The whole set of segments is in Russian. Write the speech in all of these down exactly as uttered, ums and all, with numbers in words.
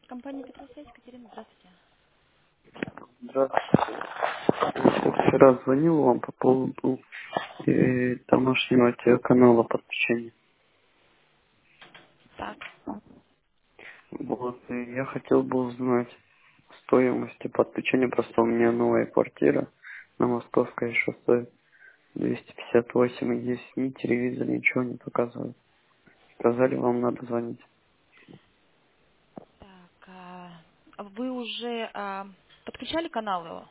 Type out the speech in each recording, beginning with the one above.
Компания Петросвязь, Екатерина, здравствуйте. Здравствуйте. Я вчера звонил вам по поводу э, домашнего телеканала подключения. Так, Вот, и я хотел бы узнать стоимость подключения. Просто у меня новая квартира на Московское шоссе двести пятьдесят восемь, и здесь ни телевизор, ничего не показывает. Сказали, вам надо звонить. так, а, вы уже а, подключали канал его?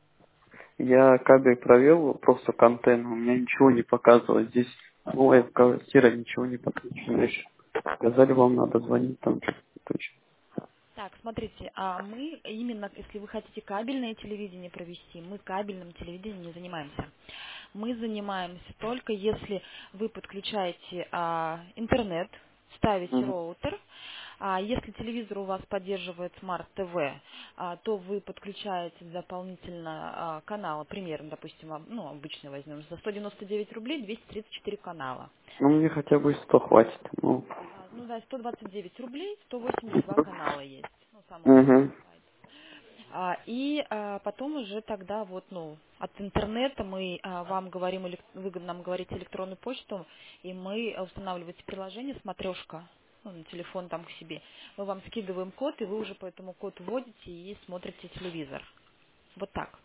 Я кабель провел, просто к антенну, у меня ничего не показывает. Здесь новая квартира, ничего не подключено еще. Сказали, вам надо звонить там. Точно. Так, смотрите, а мы именно, если вы хотите кабельное телевидение провести, мы кабельным телевидением не занимаемся. Мы занимаемся только если вы подключаете а, интернет, ставите Мгм. роутер. А если телевизор у вас поддерживает Smart ти ви, а, то вы подключаете дополнительно а, каналы, примерно, допустим, об- ну, обычно возьмем, за сто девяносто девять рублей двести тридцать четыре канала. Ну, мне хотя бы сто хватит. Ну, А, ну да, сто двадцать девять рублей, сто восемьдесят два канала есть, ну, самый обычный угу. сайт. А, и а, потом уже тогда вот, ну, от интернета мы а, вам говорим, элек- вы нам говорите электронную почту, и мы а, устанавливаете приложение «Смотрешка», ну, на телефон там к себе. Мы вам скидываем код, и вы уже по этому коду вводите и смотрите телевизор. Вот так.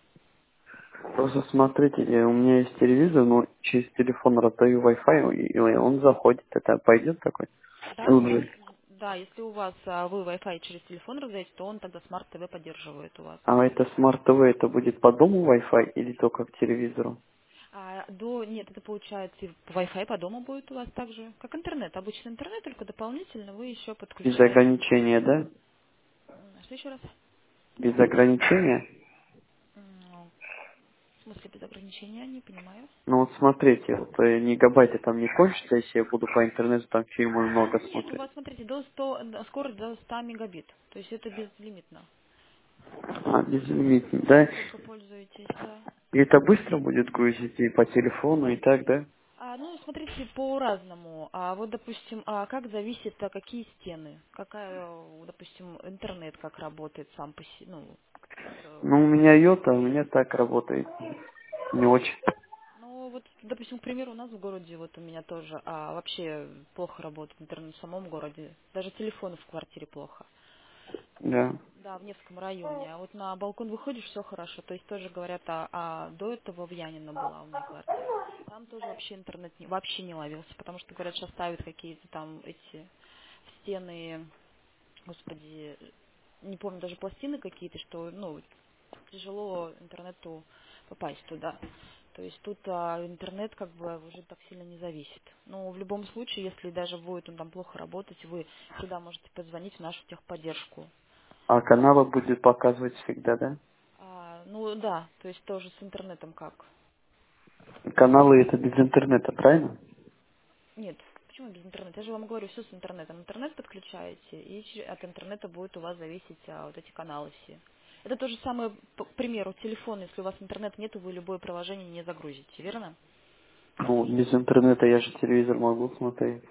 Просто смотрите, э, у меня есть телевизор, но через телефон раздаю Wi-Fi, и и он заходит. Это пойдет такой? Да, Тут да. же. Да, если у вас а, вы Wi-Fi через телефон раздаете, то он тогда Smart ти ви поддерживает у вас. А это Smart ти ви, это будет по дому Wi-Fi или только к телевизору? А до, нет, это получается и Wi-Fi по дому будет у вас также, как интернет, обычный интернет, только дополнительно вы еще Без подключаете. ограничения, да? М, Что еще раз? Без ограничения? М, В смысле без ограничения, не понимаю. Ну вот смотрите, вот э, гигабайты там не кончатся, если я буду по интернету там фильмы много Нет, у смотреть. вас, смотрите, до ста, до- скорость до ста мегабит, то есть это безлимитно. А, безлимитный, да? Сколько пользуетесь, да. И это быстро будет грузить и по телефону, и так, да? А, ну, смотрите, по-разному. А вот, допустим, а как зависит, а какие стены, какая, э, допустим, интернет как работает сам по себе, ну, вот, э, Ну, у меня йота, у меня так работает. Не очень. ну, вот, допустим, к примеру, у нас в городе, вот у меня тоже, а, вообще плохо работает интернет в самом городе. Даже телефон в квартире плохо. Да. Да, в Невском районе. А вот на балкон выходишь, все хорошо. То есть тоже говорят, а, а до этого в Янино была у меня квартира. Там тоже вообще интернет не- вообще не ловился, потому что, говорят, сейчас ставят какие-то там эти стены, господи, не помню, даже пластины какие-то, что, ну, тяжело интернету попасть туда. То есть тут а, интернет как бы уже так сильно не зависит. Но в любом случае, если даже будет он там плохо работать, вы всегда можете позвонить в нашу техподдержку. А каналы будет показывать всегда, да? А, ну да, то есть тоже с интернетом как? Каналы это без интернета, правильно? Нет, почему без интернета? Я же вам говорю, все с интернетом. Интернет подключаете, и че- от интернета будет у вас зависеть а, вот эти каналы все. Это то же самое, п- к примеру, телефон, если у вас интернета нет, вы любое приложение не загрузите, верно? Ну, без интернета я же телевизор могу смотреть.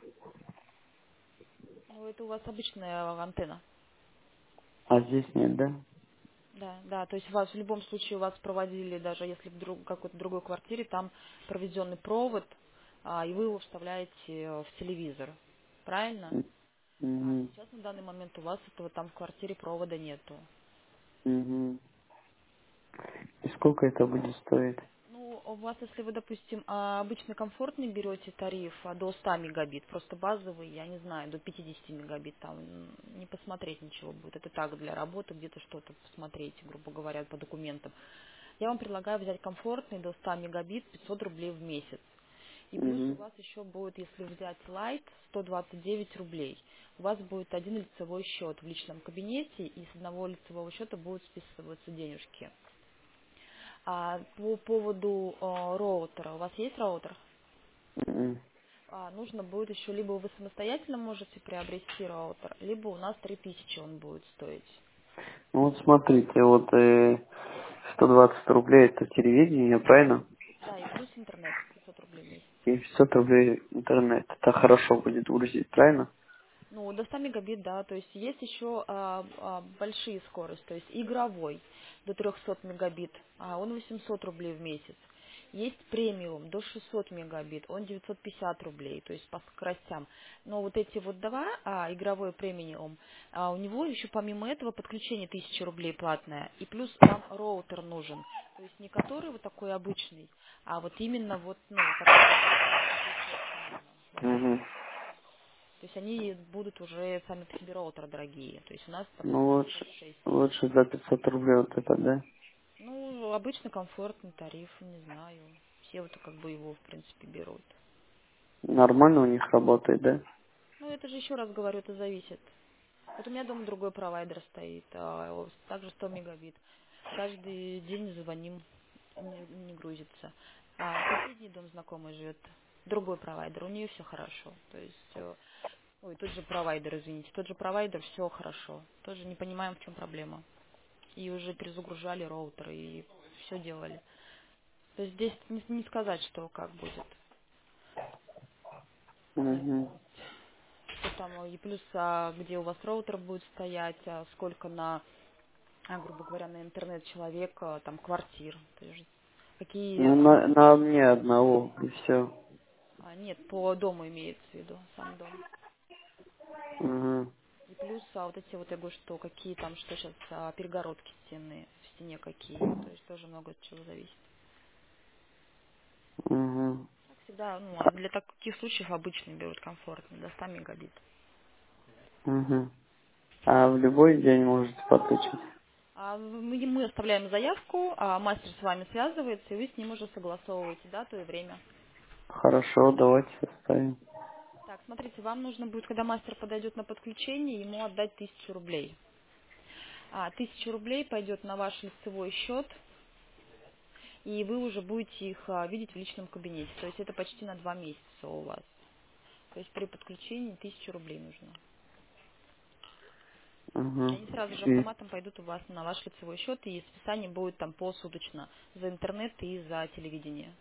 Ну, это у вас обычная антенна. А здесь нет, да? Да, да, то есть вас в любом случае у вас проводили, даже если в друг, какой-то другой квартире, там проведенный провод, а, и вы его вставляете э, в телевизор. Правильно? А Угу. сейчас на данный момент у вас этого там в квартире провода нету. Угу. И сколько это будет стоить? Ну, у вас, если вы, допустим, а, обычный комфортный берете тариф а, до ста мегабит, просто базовый, я не знаю, до пятидесяти мегабит, там м, не посмотреть ничего будет. Это так, для работы где-то что-то посмотреть, грубо говоря, по документам. Я вам предлагаю взять комфортный до ста мегабит, пятьсот рублей в месяц. И плюс у Угу. вас еще будет, если взять Lite, сто двадцать девять рублей. У вас будет один лицевой счет в личном кабинете, и с одного лицевого счета будут списываться денежки. А по поводу э, роутера, у вас есть роутер? Угу. А, нужно будет еще, либо вы самостоятельно можете приобрести роутер, либо у нас три тысячи он будет стоить. Ну вот смотрите, вот э, сто двадцать рублей это телевидение, правильно? Да, и плюс интернет, пятьсот рублей в месяц. И пятьсот рублей интернет. Это хорошо будет грузить, правильно? Ну, до ста мегабит, да, то есть есть еще а, а, большие скорости, то есть игровой до трехсот мегабит, а он восемьсот рублей в месяц. Есть премиум до шестисот мегабит, он девятьсот пятьдесят рублей, то есть по скоростям. Но вот эти вот два, а, игровой премиум, а, у него еще помимо этого подключение тысяча рублей платное, и плюс вам роутер нужен, то есть не который вот такой обычный, а вот именно вот, ну, который вам подключаться нужно большой. Угу. То есть они будут уже сами по себе роутеры дорогие. То есть у нас такой Ну стоит лучше, шесть шесть. лучше за пятьсот рублей вот это, да? Ну, обычно комфортный тариф, не знаю. Все вот как бы его, в принципе, берут. Нормально у них работает, да? Ну, это же еще раз говорю, это зависит. Вот у меня дома другой провайдер стоит, а, о, также сто мегабит. Каждый день звоним, не, не грузится. А соседний дом знакомый живет, другой провайдер, у нее все хорошо. То есть, э, ой, тот же провайдер, извините, тот же провайдер, все хорошо. Тоже не понимаем, в чем проблема. И уже перезагружали роутеры и все делали. То есть здесь не, не сказать, что как будет. Угу. Что там, и плюс, а, где у вас роутер будет стоять, а сколько на, а, грубо говоря, на интернет человека, там, квартир. То есть какие, Ну, а, на, на мне одного, и все. а, нет, по дому имеется в виду, сам дом. Угу. И плюс, а вот эти вот, я говорю, что какие там, что сейчас, а, перегородки стены, в стене какие. То есть тоже много от чего зависит. Угу. Так всегда, ну, а для таких случаев обычно берут комфортно, до ста мегабит. Угу. А в любой день можете подключить? А Мы, мы оставляем заявку, а мастер с вами связывается, и вы с ним уже согласовываете дату и время. Хорошо, давайте составим. Так, смотрите, вам нужно будет, когда мастер подойдет на подключение, ему отдать тысячу рублей. А тысяча рублей пойдет на ваш лицевой счет, и вы уже будете их а, видеть в личном кабинете. То есть это почти на два месяца у вас. То есть при подключении тысяча рублей нужно. И Угу. они сразу же И, автоматом пойдут у вас на ваш лицевой счет, и списание будет там посуточно за интернет и за телевидение.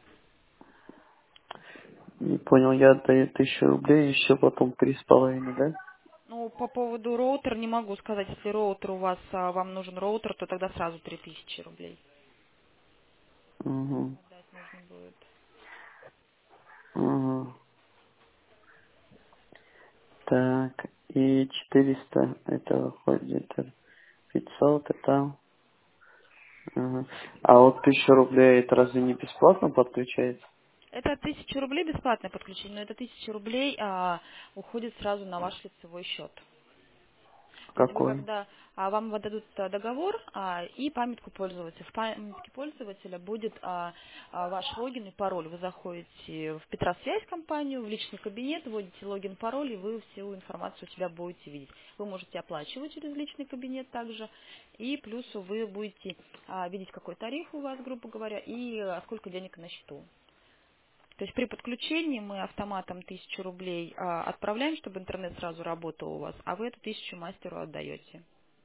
не понял, я отдаю тысячу рублей, еще потом три с половиной, да? Ну, по поводу роутера не могу сказать. Если роутер у вас, а, вам нужен роутер, то тогда сразу три тысячи рублей Угу. отдать нужно будет. Угу. Так, и четыреста, это выходит где-то пятьсот, это... Угу. А вот тысяча рублей, это разве не бесплатно подключается? Это тысяча рублей бесплатное подключение, но это тысяча рублей а, уходит сразу на ваш лицевой счет. То есть вы Какой? когда а, вам выдадут а, договор а, и памятку пользователя. В памятке пользователя будет а, а, ваш логин и пароль. Вы заходите в Петросвязь компанию, в личный кабинет, вводите логин, пароль, и вы всю информацию у себя будете видеть. Вы можете оплачивать через личный кабинет также, и плюс вы будете а, видеть, какой тариф у вас, грубо говоря, и а, сколько денег на счету. То есть при подключении мы автоматом тысячу рублей а, отправляем, чтобы интернет сразу работал у вас, а вы эту тысячу мастеру отдаете.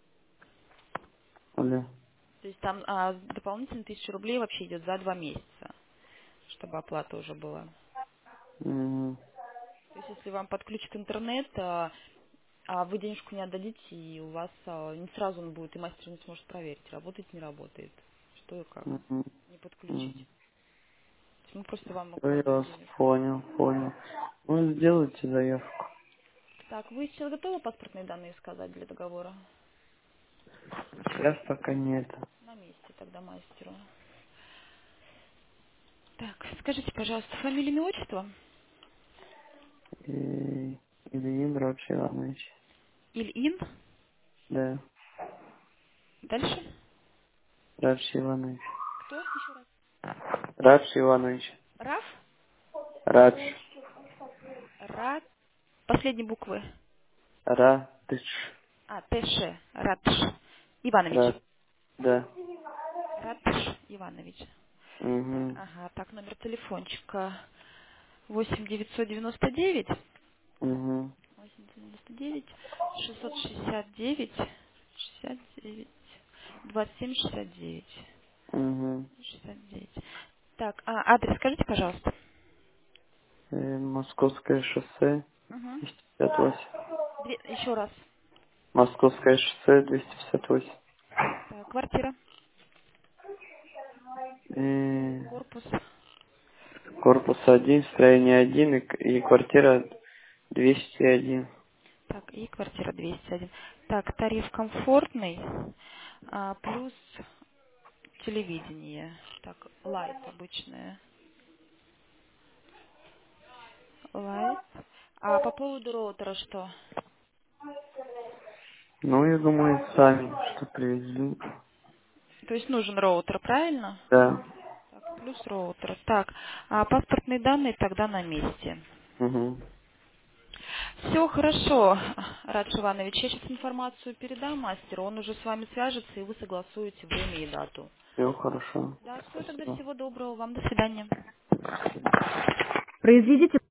Алло. То есть там а, дополнительно тысяча рублей вообще идет за два месяца, чтобы оплата уже была. Угу. То есть если вам подключат интернет, а, а вы денежку не отдадите, и у вас а, не сразу он будет, и мастер не сможет проверить, работает, не работает, что и как, Угу. не Угу. подключить. То есть мы просто вам Я укладываем вас денежку. понял, понял. Ну, сделайте заявку. Так, вы сейчас готовы паспортные данные сказать для договора? Сейчас пока нет. На месте тогда мастеру. Так, скажите, пожалуйста, фамилия, имя, отчество? И... Ильин Рабши Иванович. Ильин. Да, Дальше? Рабши Иванович. Кто? Еще раз. Радж Иванович. Раф? Радж. Ра... Последние буквы. Радж. А, Т-Ш. Радж. Иванович. Радж. Да. Радж Иванович. Так, Угу. ага, так, номер телефончика восемь девятьсот девяносто девять. Угу. восемь девятьсот девяносто девять. шестьсот шестьдесят девять. шестьдесят девять. двадцать семь шестьдесят девять. Угу. шестьдесят девять. Так, а адрес скажите, пожалуйста. Э, Московское шоссе, Угу. двести пятьдесят восемь. Две... Еще раз. Московское шоссе двести пятьдесят восемь. Так, квартира, И корпус. корпус один, строение один и, к- и квартира двести один. Так, и квартира двести один. Так, тариф комфортный, а, плюс телевидение. Так, лайт обычное. Лайт. А по поводу роутера что? Ну, я думаю, сами что привезли. То есть нужен роутер, правильно? Да. Так, плюс роутер. Так, а паспортные данные тогда на месте. Угу. Все хорошо, Радж Иванович. Я сейчас информацию передам мастеру, он уже с вами свяжется, и вы согласуете время и дату. Все хорошо. Да, все, тогда Спасибо. всего доброго вам. До свидания. До свидания. Произведите